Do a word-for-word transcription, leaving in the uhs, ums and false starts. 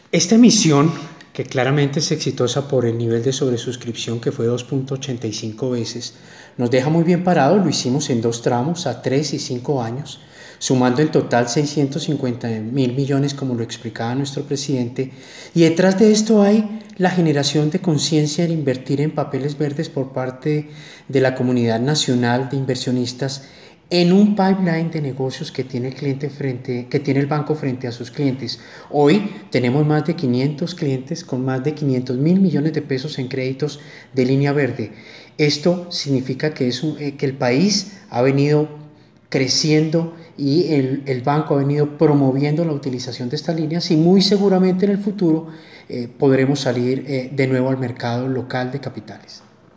Esta emisión, que claramente es exitosa por el nivel de sobresuscripción que fue dos punto ochenta y cinco veces, nos deja muy bien parados. Lo hicimos en dos tramos, a tres y cinco años, sumando en total seiscientos cincuenta mil millones, como lo explicaba nuestro presidente. Y detrás de esto hay la generación de conciencia en invertir en papeles verdes por parte de la comunidad nacional de inversionistas en un pipeline de negocios que tiene el cliente frente, que tiene el banco frente a sus clientes. Hoy tenemos más de quinientos clientes con más de quinientos mil millones de pesos en créditos de línea verde. Esto significa que, es un, eh, que el país ha venido creciendo y el, el banco ha venido promoviendo la utilización de estas líneas, y muy seguramente en el futuro eh, podremos salir eh, de nuevo al mercado local de capitales.